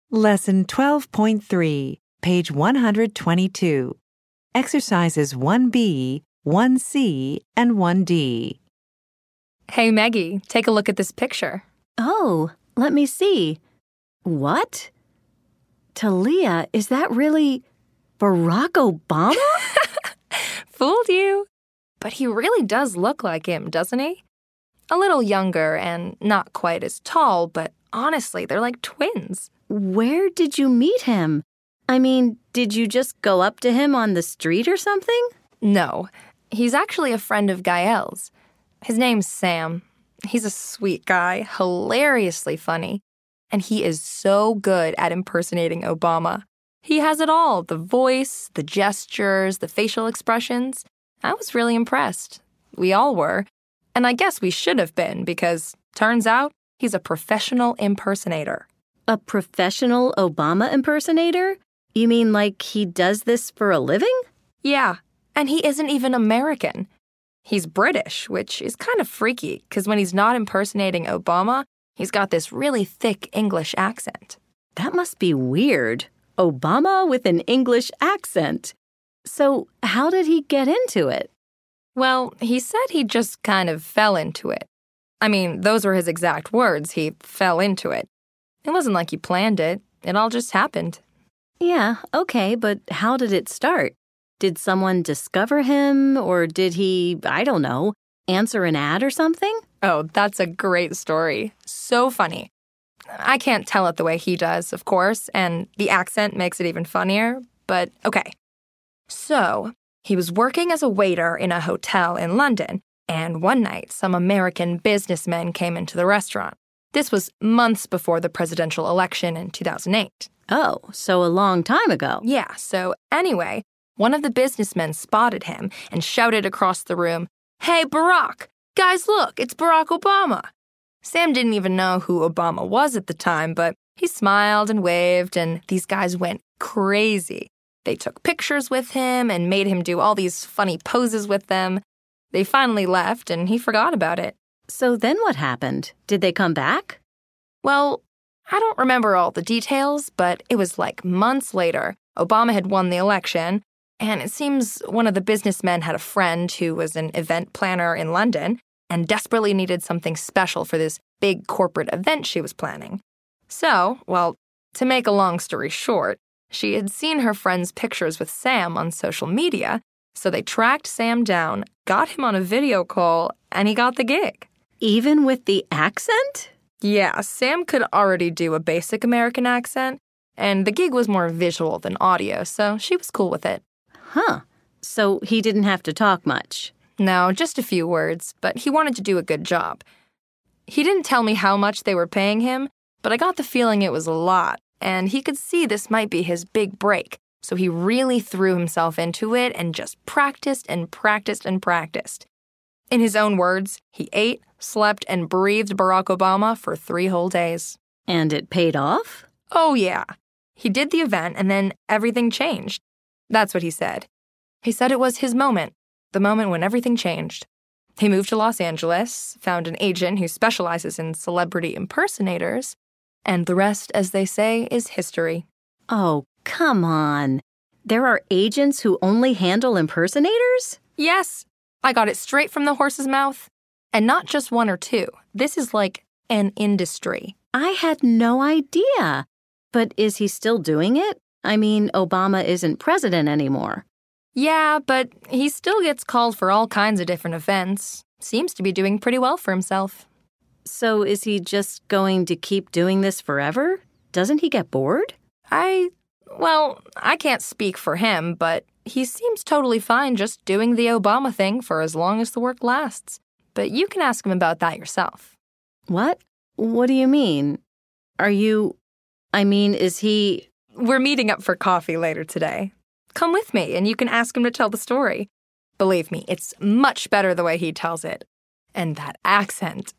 Lesson 12.3, page 122. Exercises 1B, 1C, and 1D. Hey, Maggie, take a look at this picture. Oh, let me see. What? Talia, is that really Barack Obama? Fooled you. But he really does look like him, doesn't he? A little younger and not quite as tall, but honestly, they're like twins. Where did you meet him? I mean, did you just go up to him on the street or something? No, he's actually a friend of Gael's. His name's Sam. He's a sweet guy, hilariously funny, and he is so good at impersonating Obama. He has it all, the voice, the gestures, the facial expressions. I was really impressed. We all were. And I guess we should have been because, turns out, he's a professional impersonator. A professional Obama impersonator? You mean like he does this for a living? Yeah, and he isn't even American. He's British, which is kind of freaky because when he's not impersonating Obama, he's got this really thick English accent. That must be weird. Obama with an English accent. So how did he get into it? Well, he said he just kind of fell into it. I mean, those were his exact words. He fell into it. It wasn't like he planned it. It all just happened. Yeah, okay, but how did it start? Did someone discover him, or did he, I don't know, answer an ad or something? Oh, that's a great story. So funny. I can't tell it the way he does, of course, and the accent makes it even funnier, but okay. So, he was working as a waiter in a hotel in London, and one night some American businessmen came into the restaurant. This was months before the presidential election in 2008. Oh, so a long time ago. Yeah, so anyway, one of the businessmen spotted him and shouted across the room, "Hey, Barack! Guys, look, it's Barack Obama!" Sam didn't even know who Obama was at the time, but he smiled and waved, and these guys went crazy. They took pictures with him and made him do all these funny poses with them. They finally left, and he forgot about it. So then what happened? Did they come back? Well, I don't remember all the details, but it was like months later. Obama had won the election, and it seems one of the businessmen had a friend who was an event planner in London and desperately needed something special for this big corporate event she was planning. So, well, to make a long story short, she had seen her friend's pictures with Sam on social media, so they tracked Sam down, got him on a video call, and he got the gig. Even with the accent? Yeah, Sam could already do a basic American accent, and the gig was more visual than audio, so she was cool with it. Huh. So he didn't have to talk much? No, just a few words, but he wanted to do a good job. He didn't tell me how much they were paying him, but I got the feeling it was a lot, and he could see this might be his big break, so he really threw himself into it and just practiced and practiced and practiced. In his own words, he ate, slept, and breathed Barack Obama for 3 whole days. And it paid off? Oh, yeah. He did the event, and then everything changed. That's what he said. He said it was his moment, the moment when everything changed. He moved to Los Angeles, found an agent who specializes in celebrity impersonators, and the rest, as they say, is history. Oh, come on. There are agents who only handle impersonators? Yes, I got it straight from the horse's mouth. And not just 1 or 2. This is like an industry. I had no idea. But is he still doing it? I mean, Obama isn't president anymore. Yeah, but he still gets called for all kinds of different events. Seems to be doing pretty well for himself. So is he just going to keep doing this forever? Doesn't he get bored? Well, I can't speak for him, but he seems totally fine just doing the Obama thing for as long as the work lasts. But you can ask him about that yourself. What? What do you mean? Is he... We're meeting up for coffee later today. Come with me, and you can ask him to tell the story. Believe me, it's much better the way he tells it. And that accent.